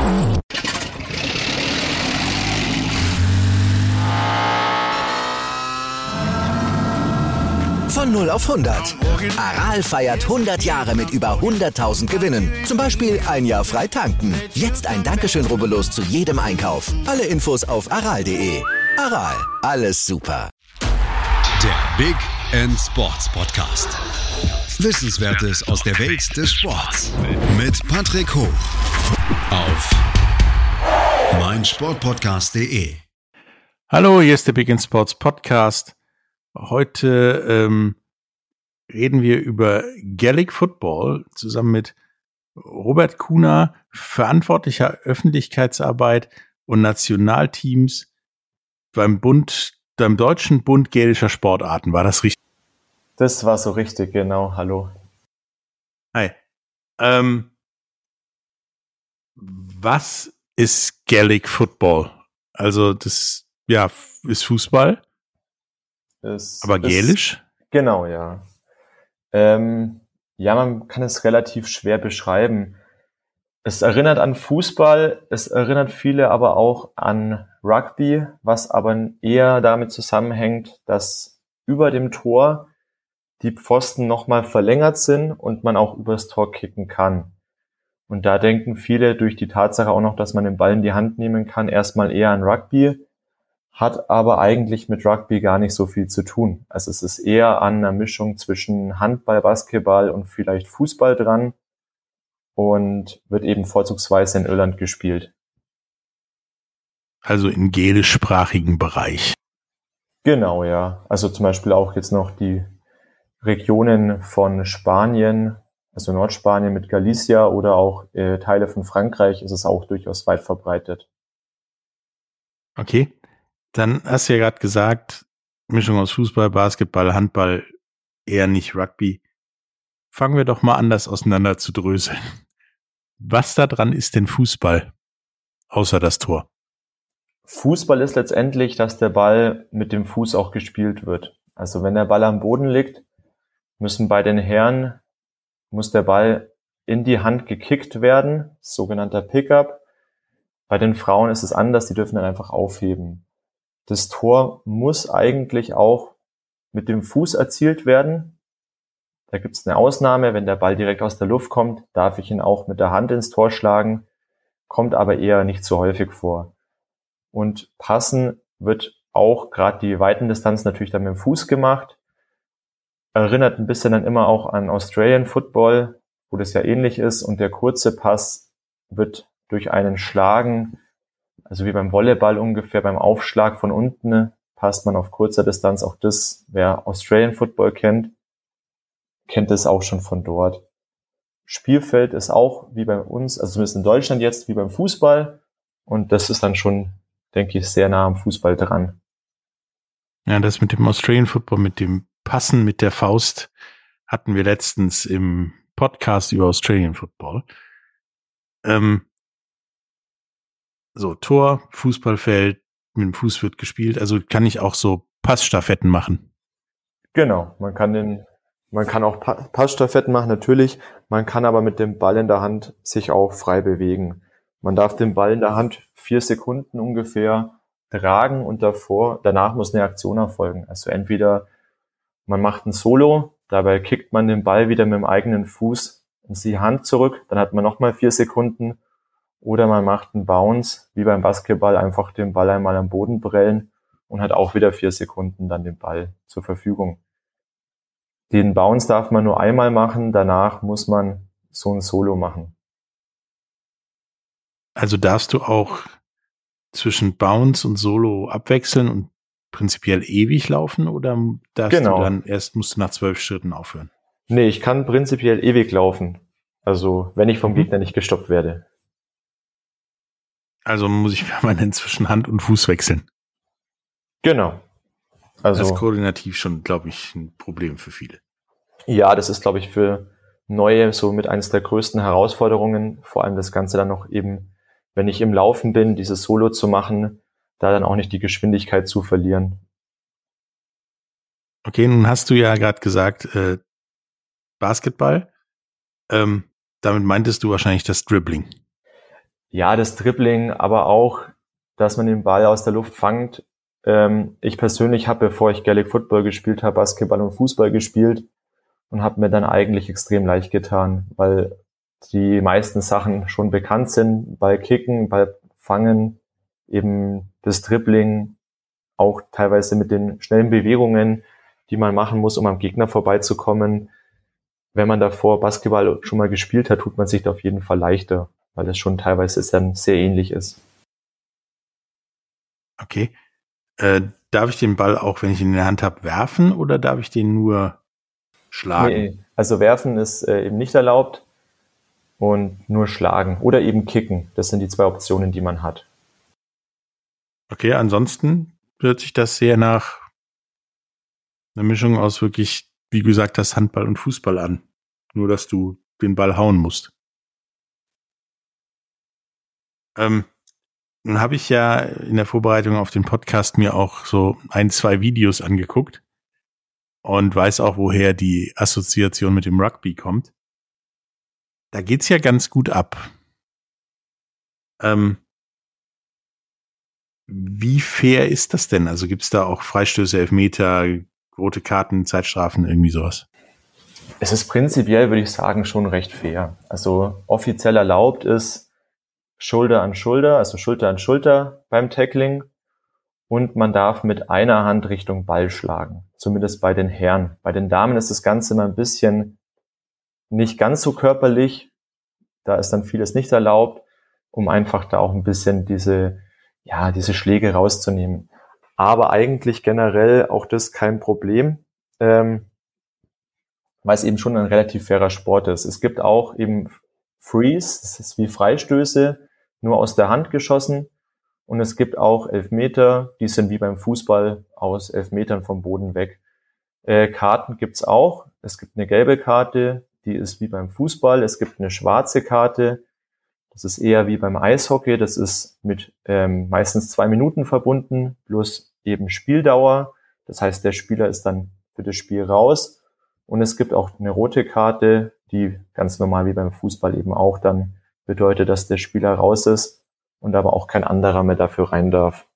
Von 0 auf 100. Aral feiert 100 Jahre mit über 100.000 Gewinnen. Zum Beispiel ein Jahr frei tanken. Jetzt ein Dankeschön, rubbellos zu jedem Einkauf. Alle Infos auf aral.de. Aral, alles super. Der Big End Sports Podcast. Wissenswertes aus der Welt des Sports. Mit Patrick Hoch. Auf meinsportpodcast.de. Hallo, hier ist der Big End Sports Podcast. Heute reden wir über Gaelic Football zusammen mit Robert Kuhner, verantwortlicher Öffentlichkeitsarbeit und Nationalteams beim Deutschen Bund Gälischer Sportarten. War das richtig? Das war so richtig, genau. Hallo. Hi. Was ist Gaelic Football? Also das ist Fußball. Aber gälisch? Genau, ja. Man kann es relativ schwer beschreiben. Es erinnert an Fußball, es erinnert viele aber auch an Rugby, was aber eher damit zusammenhängt, dass über dem Tor die Pfosten nochmal verlängert sind und man auch übers Tor kicken kann. Und da denken viele durch die Tatsache auch noch, dass man den Ball in die Hand nehmen kann, erstmal eher an Rugby, hat aber eigentlich mit Rugby gar nicht so viel zu tun. Also es ist eher an einer Mischung zwischen Handball, Basketball und vielleicht Fußball dran und wird eben vorzugsweise in Irland gespielt. Also im gälischsprachigen Bereich. Genau, ja. Also zum Beispiel auch jetzt noch die Regionen von Spanien, also Nordspanien mit Galicia oder auch Teile von Frankreich ist es auch durchaus weit verbreitet. Okay. Dann hast du ja gerade gesagt, Mischung aus Fußball, Basketball, Handball, eher nicht Rugby. Fangen wir doch mal an, das auseinander zu dröseln. Was da dran ist denn Fußball? Außer das Tor. Fußball ist letztendlich, dass der Ball mit dem Fuß auch gespielt wird. Also wenn der Ball am Boden liegt, muss der Ball in die Hand gekickt werden, sogenannter Pickup. Bei den Frauen ist es anders, die dürfen dann einfach aufheben. Das Tor muss eigentlich auch mit dem Fuß erzielt werden. Da gibt es eine Ausnahme, wenn der Ball direkt aus der Luft kommt, darf ich ihn auch mit der Hand ins Tor schlagen, kommt aber eher nicht so häufig vor. Und passen wird auch gerade die weiten Distanz natürlich dann mit dem Fuß gemacht. Erinnert ein bisschen dann immer auch an Australian Football, wo das ja ähnlich ist. Und der kurze Pass wird durch einen Schlagen, also wie beim Volleyball ungefähr, beim Aufschlag von unten passt man auf kurzer Distanz. Auch das, wer Australian Football kennt es auch schon von dort. Spielfeld ist auch wie bei uns, also zumindest in Deutschland jetzt, wie beim Fußball. Und das ist dann schon, denke ich, sehr nah am Fußball dran. Ja, das mit dem Australian Football, mit dem Passen mit der Faust hatten wir letztens im Podcast über Australian Football. So, Tor, Fußballfeld, mit dem Fuß wird gespielt. Also kann ich auch so Passstaffetten machen. Genau, man kann auch Passstaffetten machen, natürlich. Man kann aber mit dem Ball in der Hand sich auch frei bewegen. Man darf den Ball in der Hand 4 Sekunden ungefähr tragen und danach muss eine Aktion erfolgen. Also entweder man macht ein Solo, dabei kickt man den Ball wieder mit dem eigenen Fuß in die Hand zurück, dann hat man nochmal 4 Sekunden. Oder man macht einen Bounce, wie beim Basketball, einfach den Ball einmal am Boden prellen und hat auch wieder 4 Sekunden dann den Ball zur Verfügung. Den Bounce darf man nur einmal machen, danach muss man so ein Solo machen. Also darfst du auch zwischen Bounce und Solo abwechseln und prinzipiell ewig laufen oder musst du nach 12 Schritten aufhören? Nee, ich kann prinzipiell ewig laufen. Also wenn ich vom Gegner nicht gestoppt werde. Also muss ich permanent zwischen Hand und Fuß wechseln. Genau. Also das ist koordinativ schon, glaube ich, ein Problem für viele. Ja, das ist, glaube ich, für Neue so mit eines der größten Herausforderungen. Vor allem das Ganze dann noch eben, wenn ich im Laufen bin, dieses Solo zu machen, da dann auch nicht die Geschwindigkeit zu verlieren. Okay, nun hast du ja gerade gesagt, Basketball. Damit meintest du wahrscheinlich das Dribbling. Ja, das Dribbling, aber auch, dass man den Ball aus der Luft fangt. Ich persönlich habe, bevor ich Gaelic Football gespielt habe, Basketball und Fußball gespielt und habe mir dann eigentlich extrem leicht getan, weil die meisten Sachen schon bekannt sind. Ball kicken, Ball fangen, eben das Dribbling, auch teilweise mit den schnellen Bewegungen, die man machen muss, um am Gegner vorbeizukommen. Wenn man davor Basketball schon mal gespielt hat, tut man sich da auf jeden Fall leichter, weil das schon teilweise dann sehr ähnlich ist. Okay. Darf ich den Ball auch, wenn ich ihn in der Hand habe, werfen oder darf ich den nur schlagen? Nee, also werfen ist eben nicht erlaubt und nur schlagen oder eben kicken. Das sind die 2 Optionen, die man hat. Okay, ansonsten hört sich das sehr nach einer Mischung aus wirklich, wie du gesagt hast, Handball und Fußball an. Nur, dass du den Ball hauen musst. Nun habe ich ja in der Vorbereitung auf den Podcast mir auch so 1-2 Videos angeguckt und weiß auch, woher die Assoziation mit dem Rugby kommt. Da geht's ja ganz gut ab. Wie fair ist das denn? Also gibt's da auch Freistöße, Elfmeter, rote Karten, Zeitstrafen, irgendwie sowas? Es ist prinzipiell, würde ich sagen, schon recht fair. Also offiziell erlaubt ist Schulter an Schulter, also Schulter an Schulter beim Tackling. Und man darf mit einer Hand Richtung Ball schlagen. Zumindest bei den Herren. Bei den Damen ist das Ganze mal ein bisschen nicht ganz so körperlich. Da ist dann vieles nicht erlaubt, um einfach da auch ein bisschen diese Schläge rauszunehmen. Aber eigentlich generell auch das kein Problem, weil es eben schon ein relativ fairer Sport ist. Es gibt auch eben Frees, das ist wie Freistöße, nur aus der Hand geschossen. Und es gibt auch Elfmeter, die sind wie beim Fußball aus 11 Metern vom Boden weg. Karten gibt's auch. Es gibt eine gelbe Karte, die ist wie beim Fußball. Es gibt eine schwarze Karte, das ist eher wie beim Eishockey. Das ist mit meistens 2 Minuten verbunden, plus eben Spieldauer. Das heißt, der Spieler ist dann für das Spiel raus. Und es gibt auch eine rote Karte, die ganz normal wie beim Fußball eben auch dann bedeutet, dass der Spieler raus ist und aber auch kein anderer mehr dafür rein darf.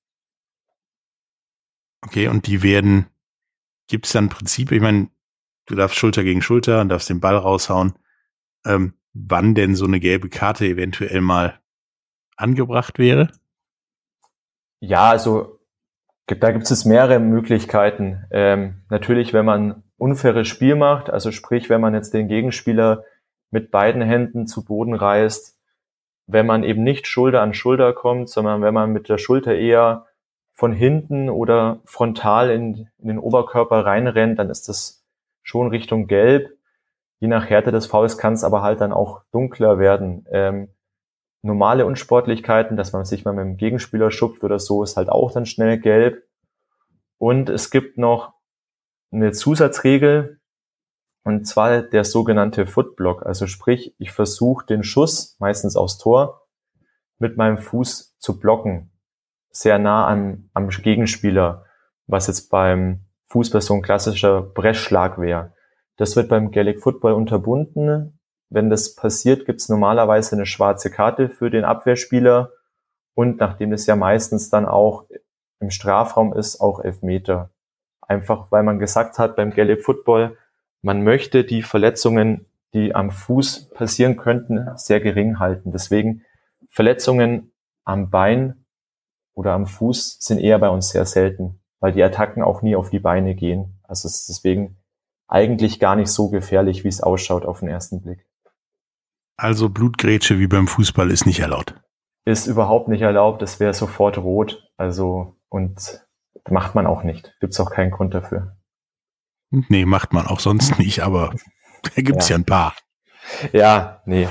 Okay, und gibt's dann Prinzip, ich meine, du darfst Schulter gegen Schulter und darfst den Ball raushauen, wann denn so eine gelbe Karte eventuell mal angebracht wäre? Ja, also da gibt es mehrere Möglichkeiten. Natürlich, wenn man unfaires Spiel macht, also sprich, wenn man jetzt den Gegenspieler mit beiden Händen zu Boden reißt, wenn man eben nicht Schulter an Schulter kommt, sondern wenn man mit der Schulter eher von hinten oder frontal in den Oberkörper reinrennt, dann ist das schon Richtung Gelb. Je nach Härte des Fouls kann es aber halt dann auch dunkler werden. Normale Unsportlichkeiten, dass man sich mal mit dem Gegenspieler schupft oder so, ist halt auch dann schnell gelb. Und es gibt noch eine Zusatzregel, und zwar der sogenannte Footblock. Also sprich, ich versuche den Schuss, meistens aufs Tor, mit meinem Fuß zu blocken. Sehr nah am Gegenspieler, was jetzt beim Fußball so ein klassischer Brechschlag wäre. Das wird beim Gaelic Football unterbunden. Wenn das passiert, gibt es normalerweise eine schwarze Karte für den Abwehrspieler und nachdem es ja meistens dann auch im Strafraum ist, auch Elfmeter. Einfach weil man gesagt hat beim Gaelic Football, man möchte die Verletzungen, die am Fuß passieren könnten, sehr gering halten. Deswegen Verletzungen am Bein oder am Fuß sind eher bei uns sehr selten, weil die Attacken auch nie auf die Beine gehen. Also es ist deswegen eigentlich gar nicht so gefährlich, wie es ausschaut auf den ersten Blick. Also Blutgrätsche wie beim Fußball ist nicht erlaubt? Ist überhaupt nicht erlaubt, das wäre sofort rot. Also und macht man auch nicht. Gibt's auch keinen Grund dafür. Nee, macht man auch sonst nicht, aber da gibt's ja ein paar. Ja, nee.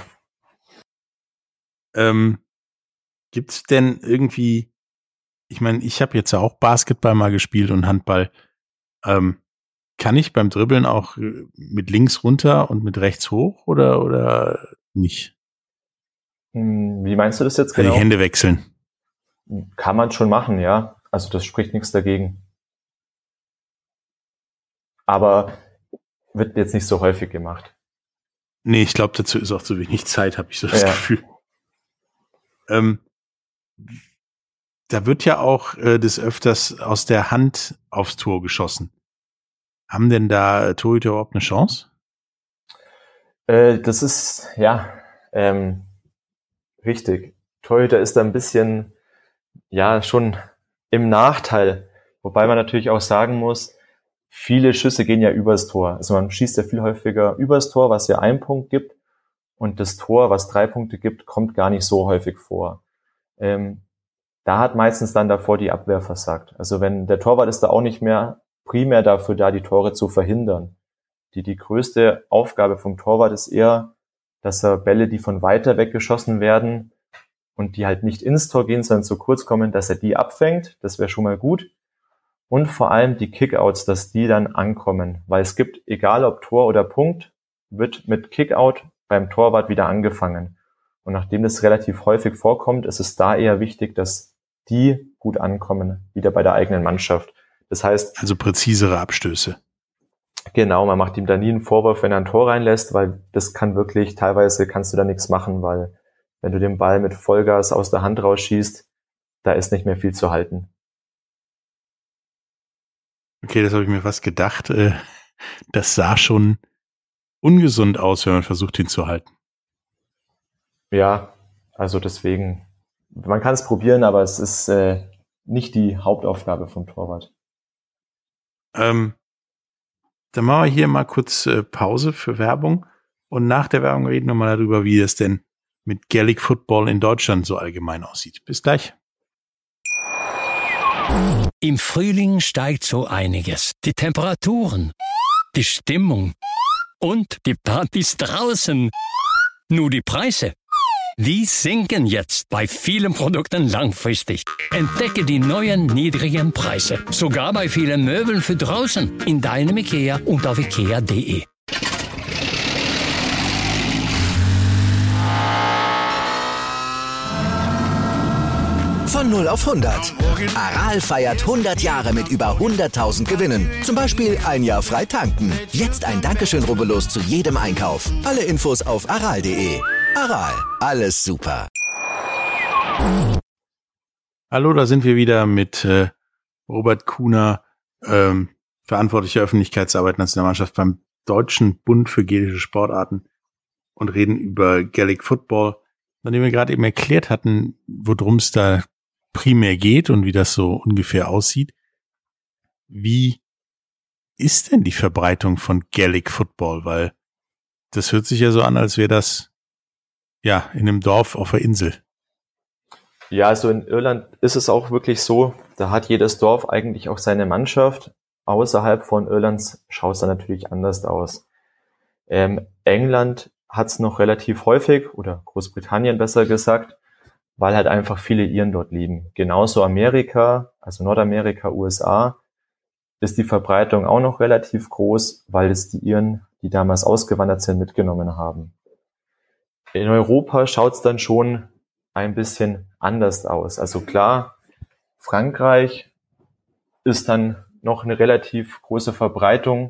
Gibt's denn irgendwie, ich meine, ich habe jetzt ja auch Basketball mal gespielt und Handball. Kann ich beim Dribbeln auch mit links runter und mit rechts hoch oder nicht? Wie meinst du das jetzt genau? Die Hände wechseln. Kann man schon machen, ja. Also das spricht nichts dagegen. Aber wird jetzt nicht so häufig gemacht. Nee, ich glaube, dazu ist auch zu wenig Zeit, habe ich so das Gefühl. Da wird ja auch des Öfters aus der Hand aufs Tor geschossen. Haben denn da Torhüter überhaupt eine Chance? Das ist, richtig. Torhüter ist da ein bisschen, schon im Nachteil. Wobei man natürlich auch sagen muss, viele Schüsse gehen ja übers Tor. Also man schießt ja viel häufiger übers Tor, was ja 1 Punkt gibt. Und das Tor, was 3 Punkte gibt, kommt gar nicht so häufig vor. Da hat meistens dann davor die Abwehr versagt. Also wenn der Torwart ist da auch nicht mehr primär dafür da, die Tore zu verhindern. Die größte Aufgabe vom Torwart ist eher, dass er Bälle, die von weiter weg geschossen werden und die halt nicht ins Tor gehen, sondern zu kurz kommen, dass er die abfängt. Das wäre schon mal gut. Und vor allem die Kickouts, dass die dann ankommen. Weil es gibt, egal ob Tor oder Punkt, wird mit Kickout beim Torwart wieder angefangen. Und nachdem das relativ häufig vorkommt, ist es da eher wichtig, dass die gut ankommen, wieder bei der eigenen Mannschaft. Das heißt, also präzisere Abstöße. Genau, man macht ihm da nie einen Vorwurf, wenn er ein Tor reinlässt, weil das kann wirklich, teilweise kannst du da nichts machen, weil wenn du den Ball mit Vollgas aus der Hand rausschießt, da ist nicht mehr viel zu halten. Okay, das habe ich mir fast gedacht. Das sah schon ungesund aus, wenn man versucht, ihn zu halten. Ja, also deswegen, man kann es probieren, aber es ist nicht die Hauptaufgabe vom Torwart. Dann machen wir hier mal kurz Pause für Werbung und nach der Werbung reden wir mal darüber, wie es denn mit Gaelic Football in Deutschland so allgemein aussieht. Bis gleich. Im Frühling steigt so einiges. Die Temperaturen, die Stimmung und die Partys draußen. Nur die Preise, die sinken jetzt bei vielen Produkten langfristig. Entdecke die neuen niedrigen Preise. Sogar bei vielen Möbeln für draußen. In deinem IKEA und auf ikea.de. Von 0 auf 100. Aral feiert 100 Jahre mit über 100.000 Gewinnen. Zum Beispiel 1 Jahr frei tanken. Jetzt ein Dankeschön, rubbellos zu jedem Einkauf. Alle Infos auf aral.de. Aral, alles super. Hallo, da sind wir wieder mit Robert Kuhner, verantwortlicher Öffentlichkeitsarbeit Nationalmannschaft beim Deutschen Bund für gälische Sportarten und reden über Gaelic Football, nachdem wir gerade eben erklärt hatten, worum es da primär geht und wie das so ungefähr aussieht. Wie ist denn die Verbreitung von Gaelic Football? Weil das hört sich ja so an, als wäre das ja in einem Dorf auf der Insel. Ja, also in Irland ist es auch wirklich so, da hat jedes Dorf eigentlich auch seine Mannschaft. Außerhalb von Irlands schaut es dann natürlich anders aus. England hat es noch relativ häufig, oder Großbritannien besser gesagt, weil halt einfach viele Iren dort leben. Genauso Amerika, also Nordamerika, USA, ist die Verbreitung auch noch relativ groß, weil es die Iren, die damals ausgewandert sind, mitgenommen haben. In Europa schaut es dann schon ein bisschen anders aus. Also klar, Frankreich ist dann noch eine relativ große Verbreitung,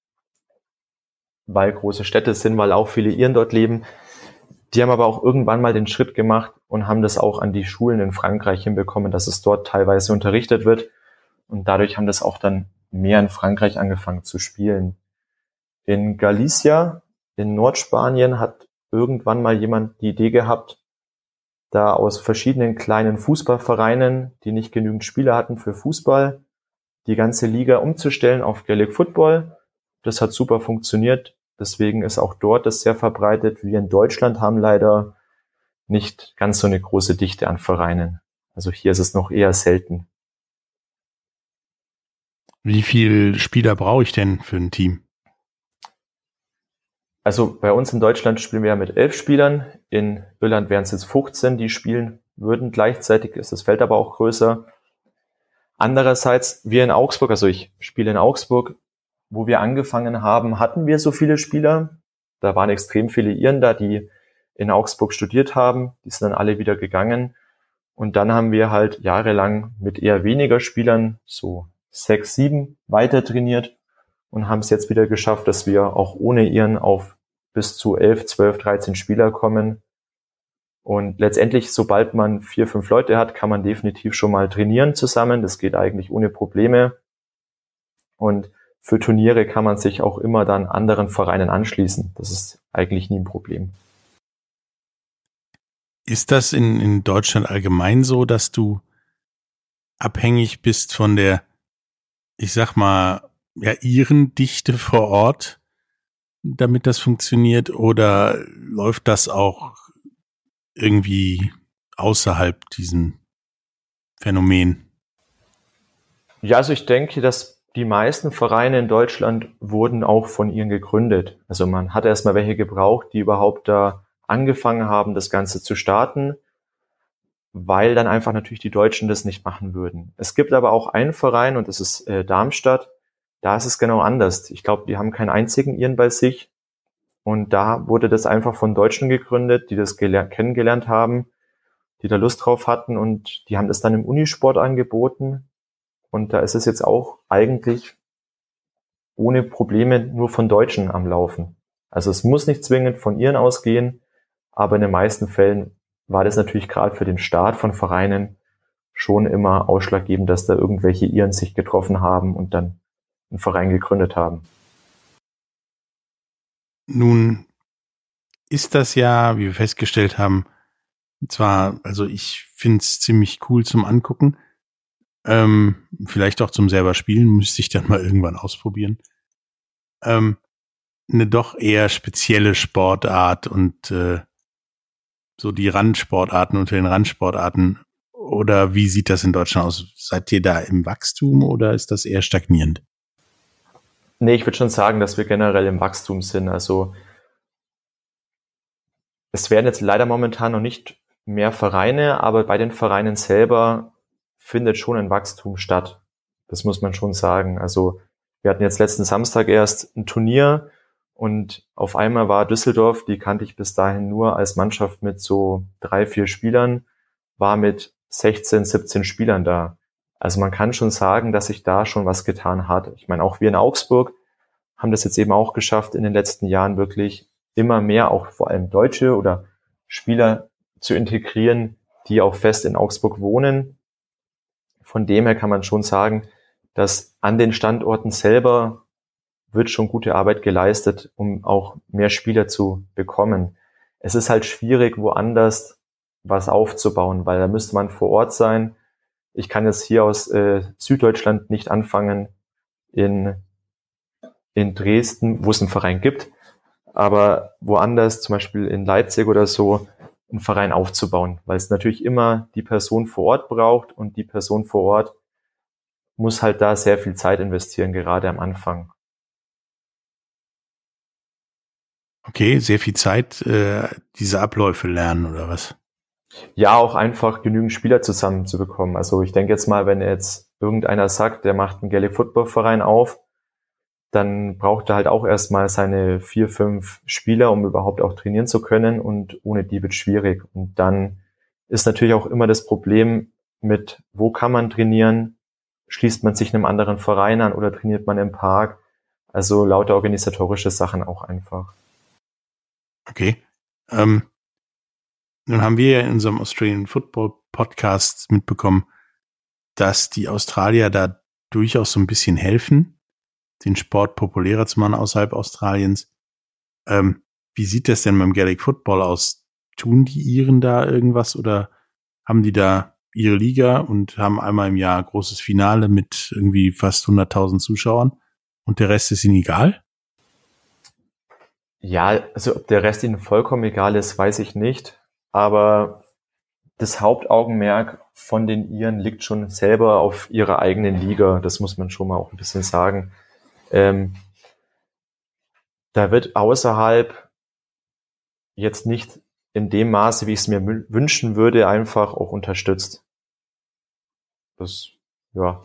weil große Städte sind, weil auch viele Iren dort leben. Die haben aber auch irgendwann mal den Schritt gemacht und haben das auch an die Schulen in Frankreich hinbekommen, dass es dort teilweise unterrichtet wird. Und dadurch haben das auch dann mehr in Frankreich angefangen zu spielen. In Galicia, in Nordspanien, hat irgendwann mal jemand die Idee gehabt, da aus verschiedenen kleinen Fußballvereinen, die nicht genügend Spieler hatten für Fußball, die ganze Liga umzustellen auf Gaelic Football. Das hat super funktioniert. Deswegen ist auch dort das sehr verbreitet. Wir in Deutschland haben leider nicht ganz so eine große Dichte an Vereinen. Also hier ist es noch eher selten. Wie viele Spieler brauche ich denn für ein Team? Also bei uns in Deutschland spielen wir ja mit 11 Spielern. In Irland wären es jetzt 15, die spielen würden. Gleichzeitig ist das Feld aber auch größer. Andererseits, wir in Augsburg, also ich spiele in Augsburg, wo wir angefangen haben, hatten wir so viele Spieler. Da waren extrem viele Iren da, die in Augsburg studiert haben. Die sind dann alle wieder gegangen. Und dann haben wir halt jahrelang mit eher weniger Spielern, so 6, 7, weiter trainiert und haben es jetzt wieder geschafft, dass wir auch ohne Iren auf bis zu 11, 12, 13 Spieler kommen. Und letztendlich, sobald man 4, 5 Leute hat, kann man definitiv schon mal trainieren zusammen. Das geht eigentlich ohne Probleme. Und für Turniere kann man sich auch immer dann anderen Vereinen anschließen. Das ist eigentlich nie ein Problem. Ist das in Deutschland allgemein so, dass du abhängig bist von der, ich sag mal, ja, Irendichte vor Ort, damit das funktioniert, oder läuft das auch irgendwie außerhalb diesem Phänomen? Ja, also ich denke, dass die meisten Vereine in Deutschland wurden auch von Iren gegründet. Also man hat erstmal welche gebraucht, die überhaupt da angefangen haben, das Ganze zu starten, weil dann einfach natürlich die Deutschen das nicht machen würden. Es gibt aber auch einen Verein, und das ist Darmstadt. Da ist es genau anders. Ich glaube, die haben keinen einzigen Iren bei sich. Und da wurde das einfach von Deutschen gegründet, die das kennengelernt haben, die da Lust drauf hatten, und die haben das dann im Unisport angeboten. Und da ist es jetzt auch eigentlich ohne Probleme nur von Deutschen am Laufen. Also es muss nicht zwingend von Iren ausgehen, aber in den meisten Fällen war das natürlich gerade für den Start von Vereinen schon immer ausschlaggebend, dass da irgendwelche Iren sich getroffen haben und dann einen Verein gegründet haben. Nun ist das ja, wie wir festgestellt haben, zwar, also ich finde es ziemlich cool zum Angucken, vielleicht auch zum selber spielen, müsste ich dann mal irgendwann ausprobieren. Eine doch eher spezielle Sportart und so die Randsportarten unter den Randsportarten. Oder wie sieht das in Deutschland aus? Seid ihr da im Wachstum oder ist das eher stagnierend? Nee, ich würde schon sagen, dass wir generell im Wachstum sind. Also es werden jetzt leider momentan noch nicht mehr Vereine, aber bei den Vereinen selber findet schon ein Wachstum statt. Das muss man schon sagen. Also wir hatten jetzt letzten Samstag erst ein Turnier und auf einmal war Düsseldorf, die kannte ich bis dahin nur als Mannschaft mit so 3, 4 Spielern, war mit 16, 17 Spielern da. Also man kann schon sagen, dass sich da schon was getan hat. Ich meine, auch wir in Augsburg haben das jetzt eben auch geschafft, in den letzten Jahren wirklich immer mehr auch vor allem Deutsche oder Spieler zu integrieren, die auch fest in Augsburg wohnen. Von dem her kann man schon sagen, dass an den Standorten selber wird schon gute Arbeit geleistet, um auch mehr Spieler zu bekommen. Es ist halt schwierig, woanders was aufzubauen, weil da müsste man vor Ort sein. Ich kann jetzt hier aus Süddeutschland nicht anfangen, in Dresden, wo es einen Verein gibt, aber woanders, zum Beispiel in Leipzig oder so, einen Verein aufzubauen, weil es natürlich immer die Person vor Ort braucht und die Person vor Ort muss halt da sehr viel Zeit investieren, gerade am Anfang. Okay, sehr viel Zeit, diese Abläufe lernen oder was? Ja, auch einfach genügend Spieler zusammenzubekommen. Also ich denke jetzt mal, wenn jetzt irgendeiner sagt, der macht einen Gaelic Football Verein auf, dann braucht er halt auch erstmal seine 4, 5 Spieler, um überhaupt auch trainieren zu können, und ohne die wird es schwierig. Und dann ist natürlich auch immer das Problem mit, wo kann man trainieren? Schließt man sich einem anderen Verein an oder trainiert man im Park? Also lauter organisatorische Sachen auch einfach. Okay. Nun haben wir ja in unserem Australian Football Podcast mitbekommen, dass die Australier da durchaus so ein bisschen helfen, den Sport populärer zu machen außerhalb Australiens. Wie sieht das denn beim Gaelic Football aus? Tun die Iren da irgendwas oder haben die da ihre Liga und haben einmal im Jahr großes Finale mit irgendwie fast 100.000 Zuschauern und der Rest ist ihnen egal? Ja, also ob der Rest ihnen vollkommen egal ist, weiß ich nicht. Aber das Hauptaugenmerk von den Iren liegt schon selber auf ihrer eigenen Liga. Das muss man schon mal auch ein bisschen sagen. Da wird außerhalb jetzt nicht in dem Maße, wie ich es mir wünschen würde, einfach auch unterstützt. Das, ja.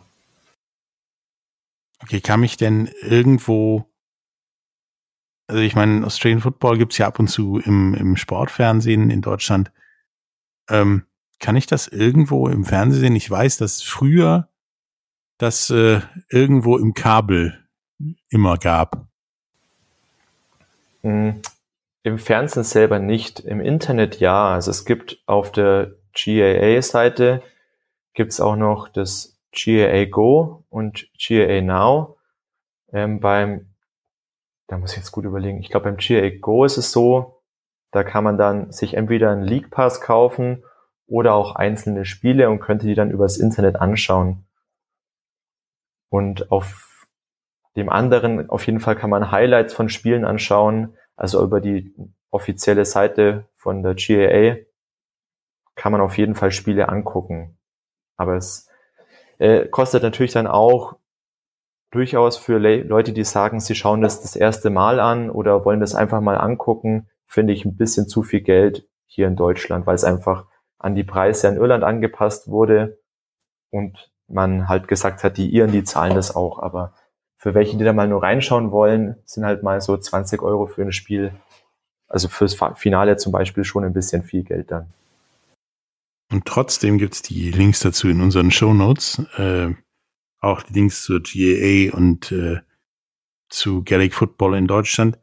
Okay, kann mich denn irgendwo, also ich meine, Australian Football gibt's ja ab und zu im Sportfernsehen in Deutschland. Kann ich das irgendwo im Fernsehen sehen? Ich weiß, dass früher das irgendwo im Kabel immer gab. Im Fernsehen selber nicht, im Internet ja. Also es gibt auf der GAA-Seite gibt's auch noch das GAA Go und GAA Now. Da muss ich jetzt gut überlegen, ich glaube beim GAA Go ist es so, da kann man dann sich entweder einen League Pass kaufen oder auch einzelne Spiele und könnte die dann übers Internet anschauen. Und auf dem anderen, auf jeden Fall kann man Highlights von Spielen anschauen, also über die offizielle Seite von der GAA kann man auf jeden Fall Spiele angucken. Aber es kostet natürlich dann auch durchaus für Leute, die sagen, sie schauen das erste Mal an oder wollen das einfach mal angucken, finde ich ein bisschen zu viel Geld hier in Deutschland, weil es einfach an die Preise in Irland angepasst wurde und man halt gesagt hat, die Iren, die zahlen das auch. Aber für welche, die da mal nur reinschauen wollen, sind halt mal so 20 € für ein Spiel, also fürs Finale zum Beispiel, schon ein bisschen viel Geld dann. Und trotzdem gibt's die Links dazu in unseren Shownotes, auch die Links zur GAA und zu Gaelic Football in Deutschland.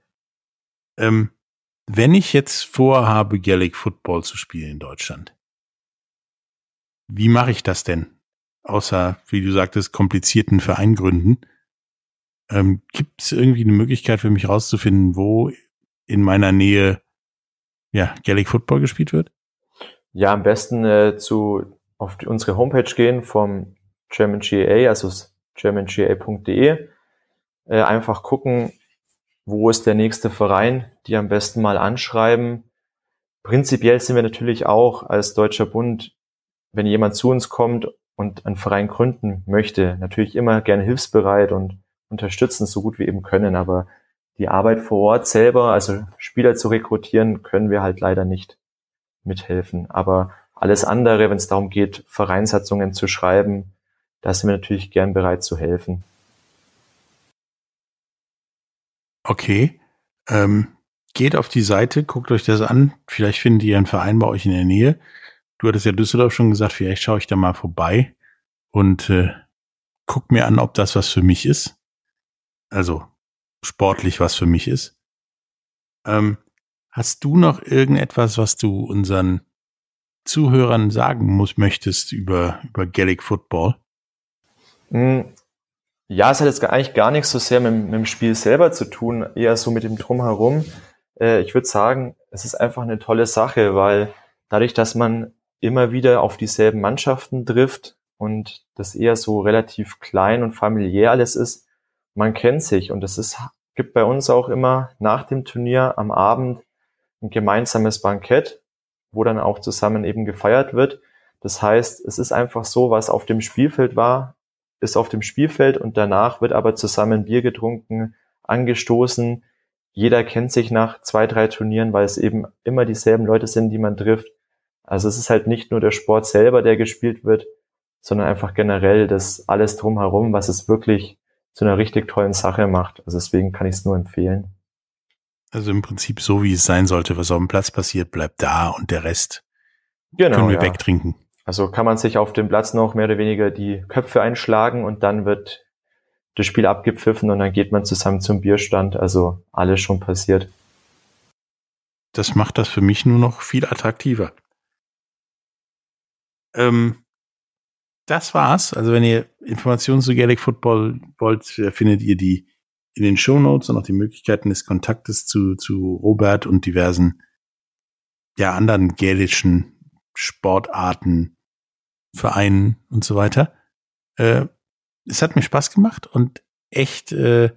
Wenn ich jetzt vorhabe, Gaelic Football zu spielen in Deutschland, wie mache ich das denn? Außer, wie du sagtest, komplizierten Verein gründen. Gibt es irgendwie eine Möglichkeit für mich rauszufinden, wo in meiner Nähe Gaelic Football gespielt wird? Ja, am besten auf unsere Homepage gehen vom German GAA, also germangaa.de. Einfach gucken, wo ist der nächste Verein, die am besten mal anschreiben. Prinzipiell sind wir natürlich auch als Deutscher Bund, wenn jemand zu uns kommt und einen Verein gründen möchte, natürlich immer gerne hilfsbereit und unterstützen, so gut wir eben können. Aber die Arbeit vor Ort selber, also Spieler zu rekrutieren, können wir halt leider nicht mithelfen. Aber alles andere, wenn es darum geht, Vereinssatzungen zu schreiben, da sind wir natürlich gern bereit zu helfen. Okay. Geht auf die Seite, guckt euch das an. Vielleicht findet ihr einen Verein bei euch in der Nähe. Du hattest ja Düsseldorf schon gesagt, vielleicht schaue ich da mal vorbei und guck mir an, ob das was für mich ist. Also sportlich was für mich ist. Hast du noch irgendetwas, was du unseren Zuhörern sagen möchtest über Gaelic Football? Ja, es hat jetzt eigentlich gar nichts so sehr mit dem Spiel selber zu tun, eher so mit dem Drumherum. Ich würde sagen, es ist einfach eine tolle Sache, weil dadurch, dass man immer wieder auf dieselben Mannschaften trifft und das eher so relativ klein und familiär alles ist, man kennt sich und es gibt bei uns auch immer nach dem Turnier am Abend ein gemeinsames Bankett, wo dann auch zusammen eben gefeiert wird. Das heißt, es ist einfach so, was auf dem Spielfeld war, ist auf dem Spielfeld und danach wird aber zusammen Bier getrunken, angestoßen. Jeder kennt sich nach 2, 3 Turnieren, weil es eben immer dieselben Leute sind, die man trifft. Also es ist halt nicht nur der Sport selber, der gespielt wird, sondern einfach generell das alles drumherum, was es wirklich zu einer richtig tollen Sache macht. Also deswegen kann ich es nur empfehlen. Also im Prinzip so, wie es sein sollte, was auf dem Platz passiert, bleibt da und der Rest können wir wegtrinken. Also kann man sich auf dem Platz noch mehr oder weniger die Köpfe einschlagen und dann wird das Spiel abgepfiffen und dann geht man zusammen zum Bierstand. Also alles schon passiert. Das macht das für mich nur noch viel attraktiver. Das war's. Also wenn ihr Informationen zu Gaelic Football wollt, findet ihr die in den Shownotes und auch die Möglichkeiten des Kontaktes zu Robert und diversen anderen gälischen Sportarten, Vereinen und so weiter. Es hat mir Spaß gemacht und echt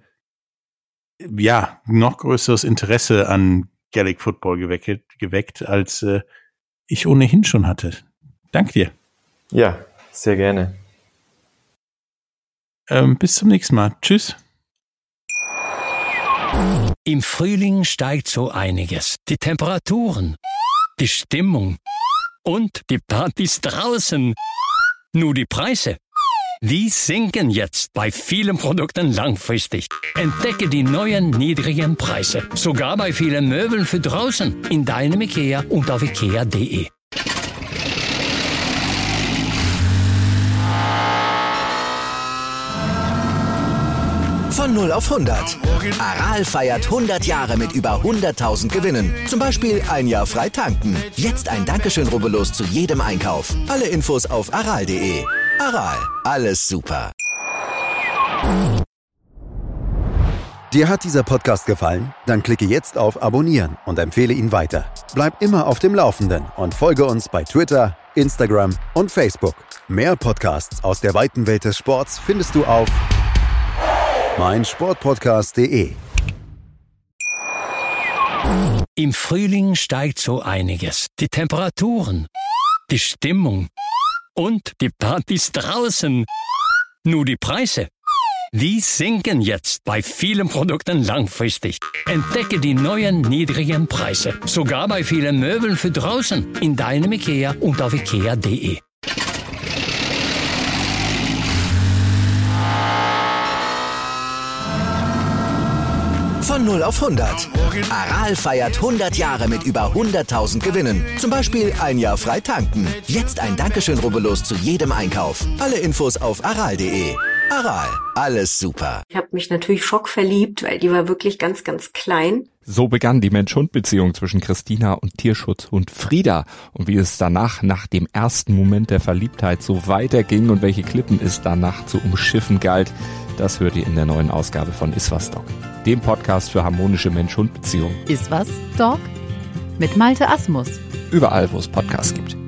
noch größeres Interesse an Gaelic Football geweckt, als ich ohnehin schon hatte. Danke dir. Ja, sehr gerne. Bis zum nächsten Mal. Tschüss. Im Frühling steigt so einiges. Die Temperaturen, die Stimmung und die Partys draußen. Nur die Preise, die sinken jetzt bei vielen Produkten langfristig. Entdecke die neuen niedrigen Preise. Sogar bei vielen Möbeln für draußen. In deinem IKEA und auf ikea.de. Von 0 auf 100. Aral feiert 100 Jahre mit über 100.000 Gewinnen. Zum Beispiel ein Jahr frei tanken. Jetzt ein Dankeschön, rubbellos zu jedem Einkauf. Alle Infos auf aral.de. Aral, alles super. Dir hat dieser Podcast gefallen? Dann klicke jetzt auf Abonnieren und empfehle ihn weiter. Bleib immer auf dem Laufenden und folge uns bei Twitter, Instagram und Facebook. Mehr Podcasts aus der weiten Welt des Sports findest du auf meinsportpodcast.de. Im Frühling steigt so einiges. Die Temperaturen, die Stimmung und die Partys draußen. Nur die Preise, die sinken jetzt bei vielen Produkten langfristig. Entdecke die neuen niedrigen Preise. Sogar bei vielen Möbeln für draußen. In deinem IKEA und auf ikea.de. Von 0 auf 100. Aral feiert 100 Jahre mit über 100.000 Gewinnen. Zum Beispiel ein Jahr frei tanken. Jetzt ein Dankeschön, rubbellos zu jedem Einkauf. Alle Infos auf aral.de. Aral, alles super. Ich habe mich natürlich schockverliebt, weil die war wirklich ganz, ganz klein. So begann die Mensch-Hund-Beziehung zwischen Christina und Tierschutzhund Frieda. Und wie es danach, nach dem ersten Moment der Verliebtheit, so weiterging und welche Klippen es danach zu umschiffen galt, das hört ihr in der neuen Ausgabe von Iswas Dog, dem Podcast für harmonische Mensch-Hund-Beziehungen. Iswas Dog? Mit Malte Asmus. Überall, wo es Podcasts gibt.